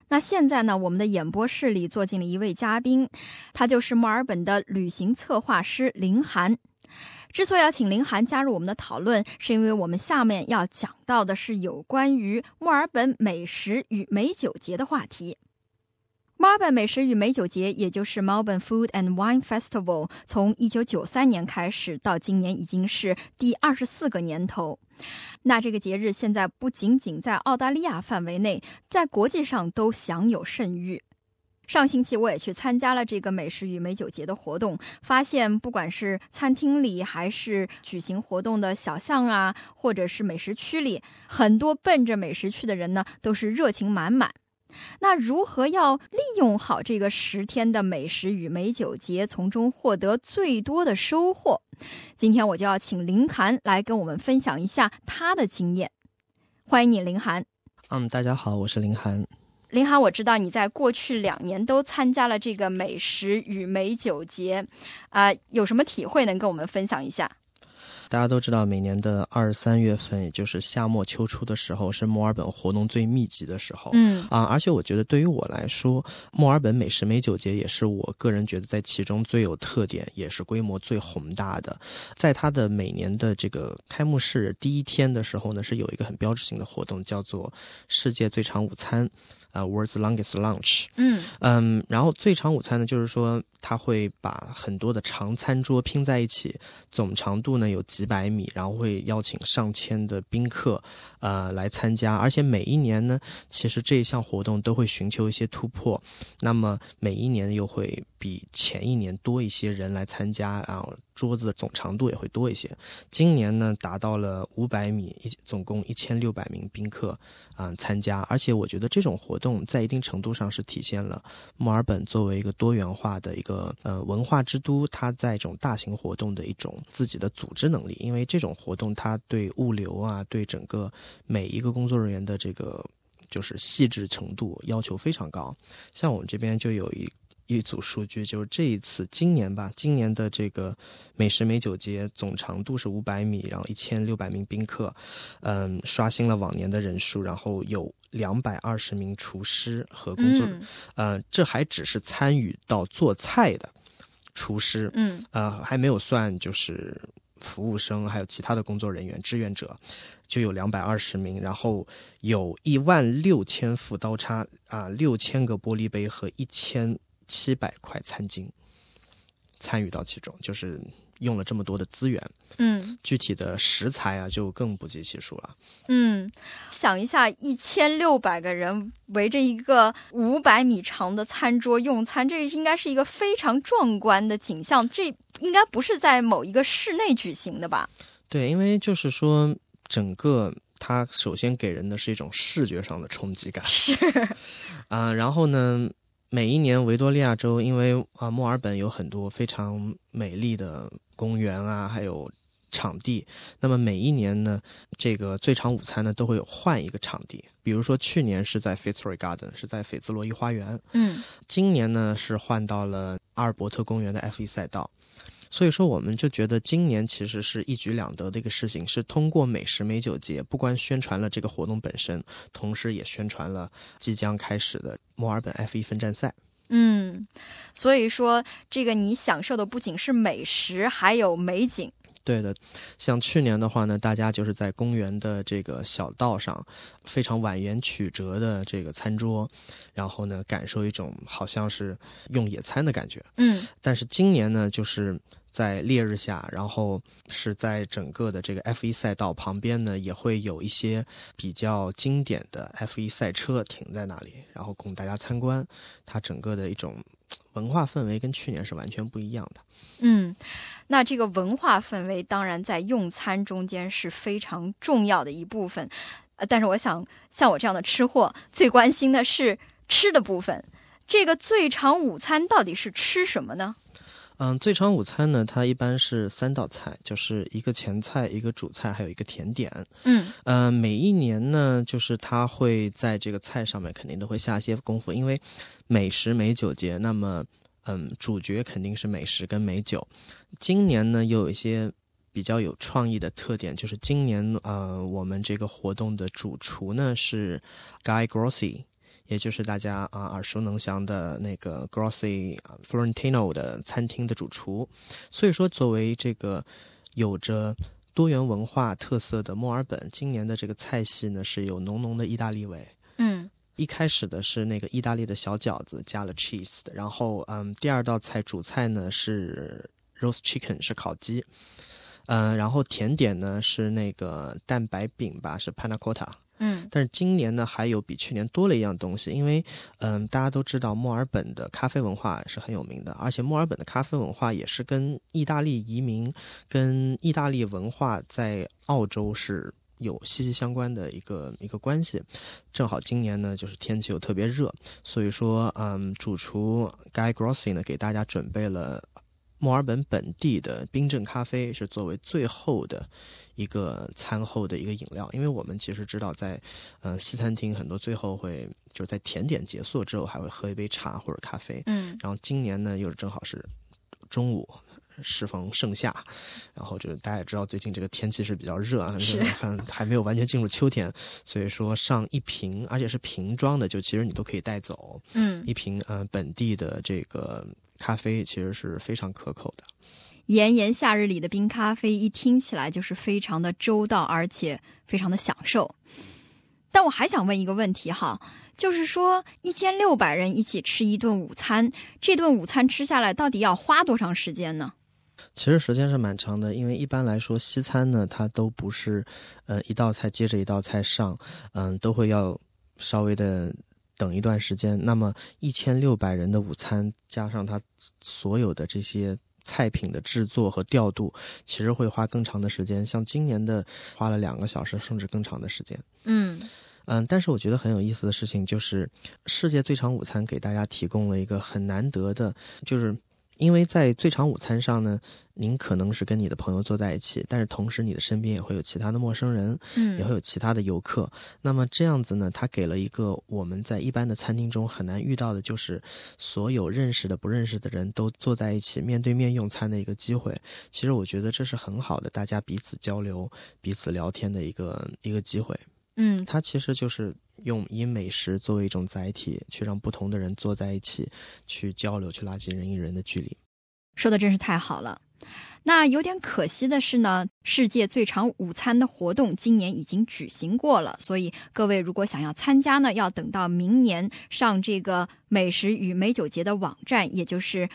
那现在呢，我们的演播室里坐进了一位嘉宾，他就是墨尔本的旅行策划师林涵。之所以要请林涵加入我们的讨论，是因为我们下面要讲到的是有关于墨尔本美食与美酒节的话题。墨尔本美食与美酒节，也就是 Melbourne Food and Wine Festival， 从1993年开始到今年已经是第24个年头。那这个节日现在不仅仅在澳大利亚范围内，在国际上都享有盛誉。上星期我也去参加了这个美食与美酒节的活动，发现不管是餐厅里还是举行活动的小巷啊，或者是美食区里，很多奔着美食去的人呢都是热情满满。那如何要利用好这个10天的美食与美酒节，从中获得最多的收获？今天我就要请林涵来跟我们分享一下他的经验。欢迎你，林涵。 大家好，我是林涵。 林涵，我知道你在过去2年都参加了这个美食与美酒节，有什么体会能跟我们分享一下？ 大家都知道，每年的23月份，也就是夏末秋初的时候，是墨尔本活动最密集的时候。而且我觉得对于我来说，墨尔本美食美酒节也是我个人觉得在其中最有特点，也是规模最宏大的。在它的每年的这个开幕式第一天的时候呢，是有一个很标志性的活动，叫做世界最长午餐。World's Longest Lunch。然后最长午餐呢，就是说它会把很多的长餐桌拼在一起，总长度呢有几百米，然后会邀请上千的宾客来参加。而且每一年呢，其实这一项活动都会寻求一些突破，那么每一年又会比前一年多一些人来参加，然后桌子的总长度也会多一些。今年呢达到了500米，总共1600名宾客参加。而且我觉得这种活动在一定程度上是体现了墨尔本作为一个多元化的一个文化之都，它在这种大型活动的一种自己的组织能力。因为这种活动它对物流啊，对整个每一个工作人员的这个就是细致程度要求非常高。像我们这边就有一组数据，就是今年的这个美食美酒节总长度是500米，然后1600名宾客，刷新了往年的人数，然后有220名厨师和工作人这还只是参与到做菜的厨师，还没有算就是服务生还有其他的工作人员志愿者，就有220名，然后有16000副刀叉6000个玻璃杯和1700块餐巾参与到其中，就是用了这么多的资源。具体的食材就更不计其数了。 想一下，1600个人围着一个500米长的餐桌用餐，这应该是一个非常壮观的景象。这应该不是在某一个室内举行的吧？ 对，因为就是说整个它首先给人的是一种视觉上的冲击感。 是然后呢，每一年维多利亚州因为墨尔本有很多非常美丽的公园还有场地，那么每一年呢，这个最长午餐呢都会换一个场地。比如说去年是在 Fitzroy Garden， 是在斐兹罗伊花园。今年呢是换到了阿尔伯特公园的 F1 赛道。所以说我们就觉得今年其实是一举两得的一个事情，是通过美食美酒节不光宣传了这个活动本身，同时也宣传了即将开始的墨尔本 F1 分站赛。 所以说这个你享受的不仅是美食，还有美景。 对的，像去年的话呢，大家就是在公园的这个小道上，非常蜿蜒曲折的这个餐桌，然后呢，感受一种好像是用野餐的感觉。但是今年呢，就是在烈日下，然后是在整个的这个 F1 赛道旁边呢，也会有一些比较经典的 F1 赛车停在那里，然后供大家参观。它整个的一种文化氛围跟去年是完全不一样的。 那这个文化氛围当然在用餐中间是非常重要的一部分，但是我想像我这样的吃货最关心的是吃的部分。这个最长午餐到底是吃什么呢？ 最长午餐呢，它一般是3道菜，就是一个前菜，一个主菜，还有一个甜点。每一年呢，就是它会在这个菜上面肯定都会下一些功夫，因为美食美酒节，那么主角肯定是美食跟美酒。今年呢，又有一些比较有创意的特点，就是今年我们这个活动的主厨呢是 Guy Grossi， 也就是大家耳熟能详的那个 Grossi Florentino 的餐厅的主厨。所以说作为这个有着多元文化特色的墨尔本，今年的这个菜系呢是有浓浓的意大利味。一开始的是那个意大利的小饺子加了 cheese 的，然后第二道菜主菜呢是 roast chicken 是烤鸡，然后甜点呢是那个蛋白饼吧，是 panna cotta。但是今年呢还有比去年多了一样东西，因为大家都知道墨尔本的咖啡文化是很有名的，而且墨尔本的咖啡文化也是跟意大利移民跟意大利文化在澳洲是有息息相关的一个关系。正好今年呢就是天气又特别热，所以说主厨 Guy Grossi 呢给大家准备了墨尔本本地的冰镇咖啡，是作为最后的一个餐后的一个饮料。因为我们其实知道在西餐厅很多最后会就是在甜点结束之后还会喝一杯茶或者咖啡。然后今年呢又正好是中午适逢盛夏，然后就是大家也知道最近这个天气是比较热啊，还没有完全进入秋天，所以说上一瓶，而且是瓶装的，就其实你都可以带走。一瓶本地的这个咖啡其实是非常可口的。 炎炎夏日里的冰咖啡一听起来就是非常的周到，而且非常的享受。但我还想问一个问题哈，就是说1600人一起吃一顿午餐，这顿午餐吃下来到底要花多长时间呢？ 其实时间是蛮长的，因为一般来说西餐呢它都不是一道菜接着一道菜上，都会要稍微的等一段时间。那么1600人的午餐加上它所有的这些菜品的制作和调度，其实会花更长的时间，像今年的花了2个小时甚至更长的时间。但是我觉得很有意思的事情就是世界最长午餐给大家提供了一个很难得的，就是因为在最长午餐上呢，您可能是跟你的朋友坐在一起，但是同时你的身边也会有其他的陌生人，也会有其他的游客。那么这样子呢，它给了一个我们在一般的餐厅中很难遇到的，就是所有认识的不认识的人都坐在一起面对面用餐的一个机会。其实我觉得这是很好的大家彼此交流彼此聊天的一个机会。它其实就是以美食作为一种载体，去让不同的人坐在一起去交流，去拉近人与人的距离。 说的真是太好了。那有点可惜的是呢，世界最长午餐的活动今年已经举行过了，所以各位如果想要参加呢，要等到明年上这个美食与美酒节的网站，也就是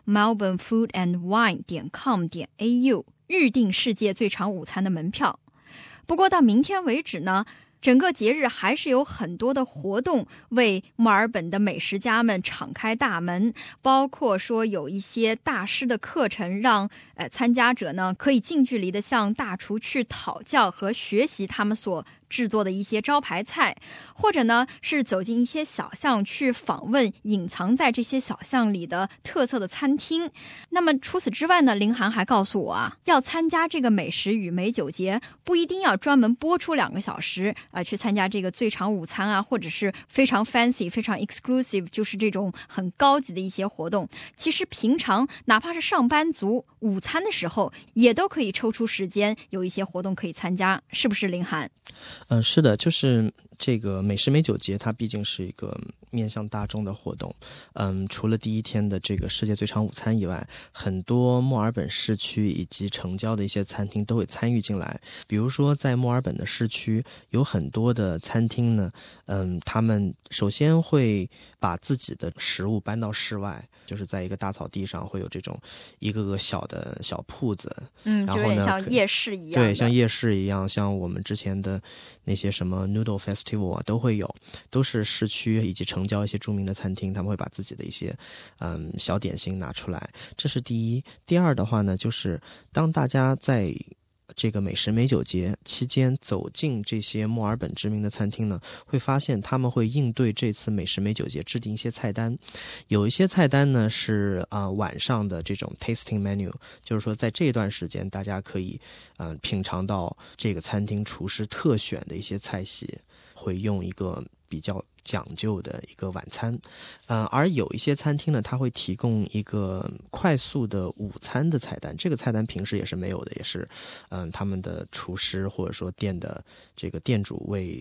melbournefoodandwine.com.au 预定世界最长午餐的门票。不过到明天为止呢，整个节日还是有很多的活动为墨尔本的美食家们敞开大门，包括说有一些大师的课程，让参加者呢可以近距离的向大厨去讨教和学习他们所制作的一些招牌菜，或者呢是走进一些小巷去访问隐藏在这些小巷里的特色的餐厅。那么除此之外呢，林涵还告诉我啊，要参加这个美食与美酒节不一定要专门播出2个小时去参加这个最长午餐啊，或者是非常 fancy 非常 exclusive 就是这种很高级的一些活动。其实平常哪怕是上班族午餐的时候也都可以抽出时间有一些活动可以参加，是不是林涵？ 是的，就是这个美食美酒节它毕竟是一个面向大众的活动。除了第一天的这个世界最长午餐以外，很多墨尔本市区以及城郊的一些餐厅都会参与进来。比如说在墨尔本的市区有很多的餐厅呢，他们首先会把自己的食物搬到室外，就是在一个大草地上会有这种一个个小的小铺子，然后呢， 就有点像夜市一样。 对，像夜市一样，像我们之前的那些什么 Noodle Festival 啊，都会有，都是市区以及城郊一些著名的餐厅，他们会把自己的一些小点心拿出来，这是第一。第二的话呢，就是当大家在这个美食美酒节期间走进这些墨尔本知名的餐厅呢，会发现他们会应对这次美食美酒节制定一些菜单。有一些菜单呢是晚上的这种 tasting menu， 就是说在这段时间大家可以品尝到这个餐厅厨师特选的一些菜系，会用一个比较讲究的一个晚餐。而有一些餐厅呢，它会提供一个快速的午餐的菜单，这个菜单平时也是没有的，也是他们的厨师或者说店的这个店主为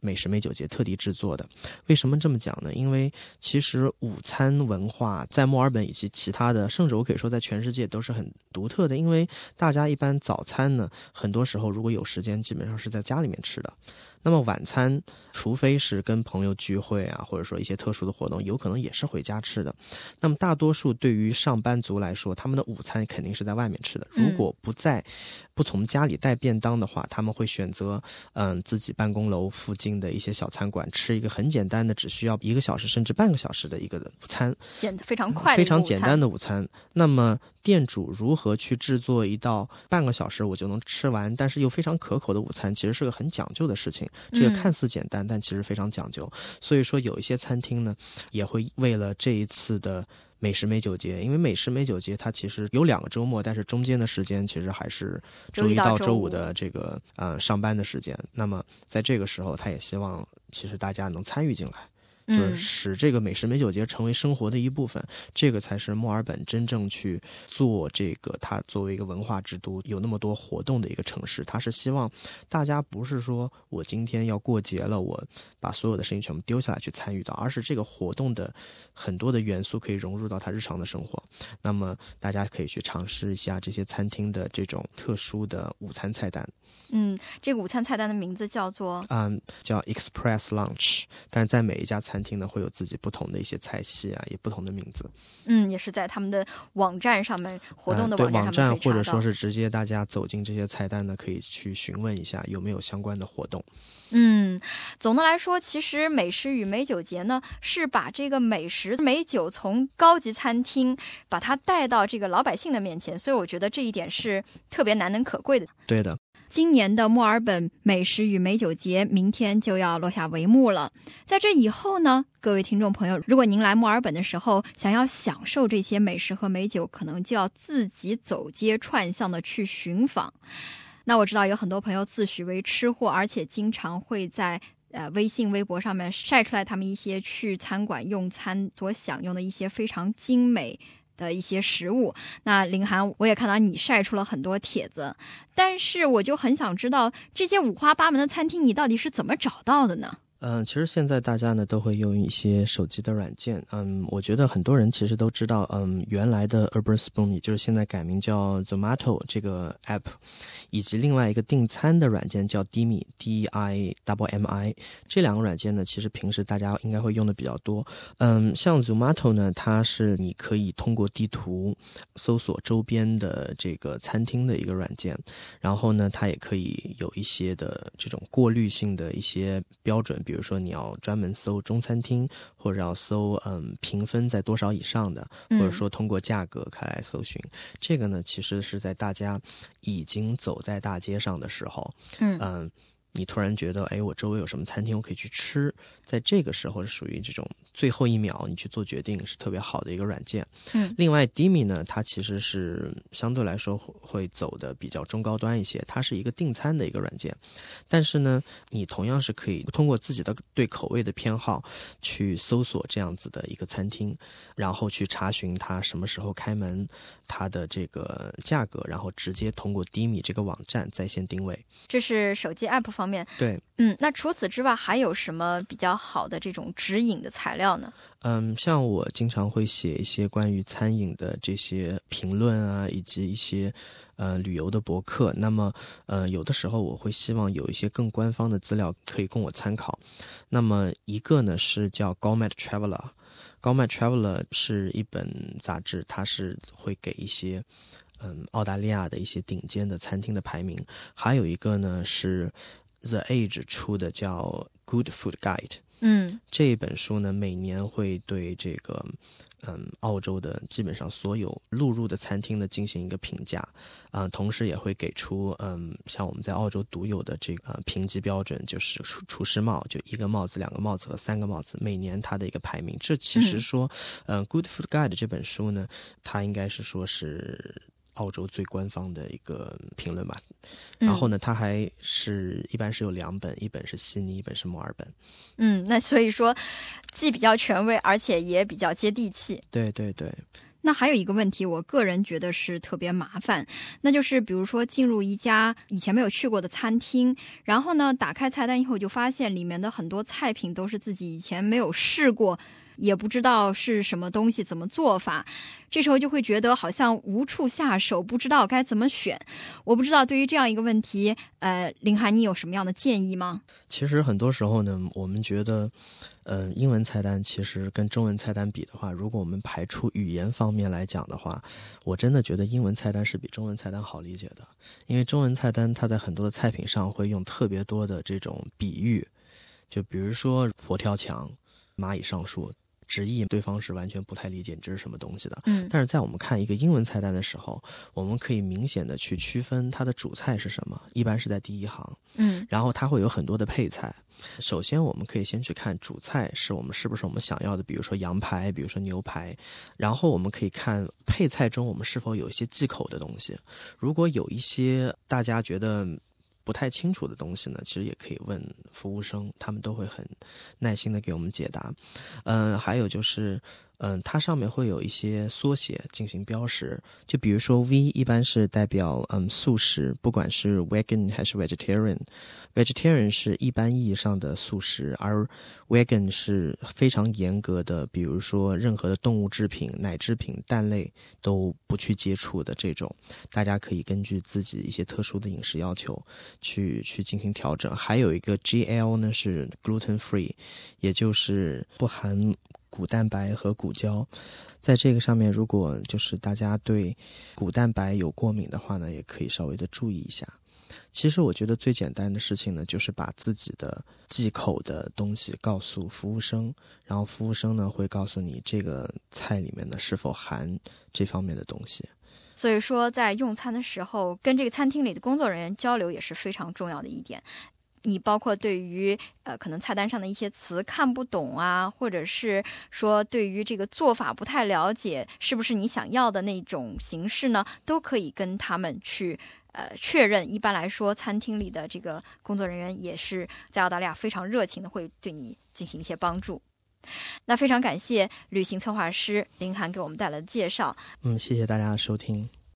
美食美酒节特地制作的。为什么这么讲呢？因为其实午餐文化在墨尔本以及其他的，甚至我可以说在全世界都是很独特的。因为大家一般早餐呢，很多时候如果有时间，基本上是在家里面吃的。那么晚餐，除非是跟朋友聚会啊，或者说一些特殊的活动，有可能也是回家吃的。那么大多数对于上班族来说，他们的午餐肯定是在外面吃的。如果不从家里带便当的话，他们会选择自己办公楼附近的一些小餐馆吃一个很简单的，只需要1个小时甚至半个小时的一个午餐， 非常快的非常简单的午餐。那么店主如何去制作一道半个小时我就能吃完，但是又非常可口的午餐，其实是个很讲究的事情。这个看似简单，但其实非常讲究。所以说有一些餐厅呢，也会为了这一次的美食美酒节，因为美食美酒节它其实有2个周末，但是中间的时间其实还是周一到周五的这个上班的时间。那么在这个时候，他也希望其实大家能参与进来。就是使这个美食美酒节成为生活的一部分，这个才是墨尔本真正去做这个它作为一个文化之都有那么多活动的一个城市。它是希望大家不是说我今天要过节了，我把所有的事情全部丢下来去参与到，而是这个活动的很多的元素可以融入到它日常的生活。那么大家可以去尝试一下这些餐厅的这种特殊的午餐菜单。 这个午餐菜单的名字叫 Express Lunch， 但是在每一家餐厅呢会有自己不同的一些菜系啊，也不同的名字。 也是在他们的网站上面，活动的对网站上面可以查到， 或者说是直接大家走进这些菜单呢，可以去询问一下有没有相关的活动。 总的来说，其实美食与美酒节呢，是把这个美食美酒从高级餐厅把它带到这个老百姓的面前，所以我觉得这一点是特别难能可贵的。 对的。 今年的墨尔本美食与美酒节明天就要落下帷幕了。在这以后呢，各位听众朋友，如果您来墨尔本的时候想要享受这些美食和美酒，可能就要自己走街串巷的去寻访。那我知道有很多朋友自诩为吃货，而且经常会在微信微博上面晒出来他们一些去餐馆用餐所享用的一些非常精美的一些食物。那林涵，我也看到你晒出了很多帖子，但是我就很想知道这些五花八门的餐厅你到底是怎么找到的呢？ 其实现在大家呢都会用一些手机的软件。我觉得很多人其实都知道，原来的 Urban Spoon， 也就是现在改名叫 Zomato 这个 app， 以及另外一个订餐的软件叫 Dimmy DIMMI。这2个软件呢，其实平时大家应该会用的比较多。像 Zomato 呢，它是你可以通过地图搜索周边的这个餐厅的一个软件，然后呢，它也可以有一些的这种过滤性的一些标准，比如说你要专门搜中餐厅，或者要搜评分在多少以上的，或者说通过价格开来搜寻。这个呢，其实是在大家已经走在大街上的时候，你突然觉得，我周围有什么餐厅我可以去吃，在这个时候是属于这种最后一秒你去做决定，是特别好的一个软件。另外 Dimmy 呢，它其实是相对来说会走的比较中高端一些，它是一个订餐的一个软件，但是呢，你同样是可以通过自己的对口味的偏好去搜索这样子的一个餐厅，然后去查询它什么时候开门，它的这个价格，然后直接通过 Dimmy 这个网站在线定位。 这是手机 app 方面。 对， 那除此之外还有什么比较好的这种指引的材料呢？ 像我经常会写一些关于餐饮的这些评论啊，以及一些旅游的博客。那么有的时候我会希望有一些更官方的资料可以供我参考。那么一个呢是叫 Gourmet Traveler。Gourmet Traveler 是一本杂志，它是会给一些澳大利亚的一些顶尖的餐厅的排名。还有一个呢是 The Age 出的叫 Good Food Guide。这一本书呢，每年会对这个澳洲的基本上所有录入的餐厅呢进行一个评价，同时也会给出像我们在澳洲独有的这个评级标准，就是厨师帽，就1个帽子、2个帽子和3个帽子，每年它的一个排名。这其实说Good Food Guide 这本书呢，它应该是说是澳洲最官方的一个评论吧。然后呢，它还是一般是有2本，一本是悉尼，一本是墨尔本。 那所以说既比较权威，而且也比较接地气。 对对对。 那还有一个问题，我个人觉得是特别麻烦，那就是比如说进入一家以前没有去过的餐厅，然后呢打开菜单以后就发现里面的很多菜品都是自己以前没有试过，也不知道是什么东西怎么做法，这时候就会觉得好像无处下手，不知道该怎么选。我不知道对于这样一个问题林涵你有什么样的建议吗？ 其实很多时候呢，我们觉得英文菜单其实跟中文菜单比的话，如果我们排除语言方面来讲的话，我真的觉得英文菜单是比中文菜单好理解的。因为中文菜单它在很多的菜品上会用特别多的这种比喻，就比如说佛跳墙、蚂蚁上树，直译对方是完全不太理解这是什么东西的。但是在我们看一个英文菜单的时候，我们可以明显的去区分它的主菜是什么，一般是在第一行。然后它会有很多的配菜。首先我们可以先去看主菜是不是我们想要的，比如说羊排，比如说牛排，然后我们可以看配菜中我们是否有一些忌口的东西。如果有一些大家觉得不太清楚的东西呢，其实也可以问服务生，他们都会很耐心的给我们解答。还有就是它上面会有一些缩写进行标识，就比如说 V 一般是代表素食，不管是 vegan 还是 vegetarian 是一般意义上的素食，而 vegan 是非常严格的，比如说任何的动物制品、奶制品、蛋类都不去接触的这种，大家可以根据自己一些特殊的饮食要求去进行调整。还有一个 GL 呢是 gluten free， 也就是不含谷蛋白和谷胶。在这个上面，如果就是大家对谷蛋白有过敏的话呢，也可以稍微的注意一下。其实我觉得最简单的事情呢，就是把自己的忌口的东西告诉服务生，然后服务生呢会告诉你这个菜里面呢是否含这方面的东西。 所以说在用餐的时候跟这个餐厅里的工作人员交流也是非常重要的一点。你包括对于可能菜单上的一些词看不懂啊，或者是说对于这个做法不太了解，是不是你想要的那种形式呢，都可以跟他们去确认。一般来说餐厅里的这个工作人员也是在澳大利亚非常热情的，会对你进行一些帮助。那非常感谢旅行策划师林涵给我们带来的介绍。 谢谢大家的收听。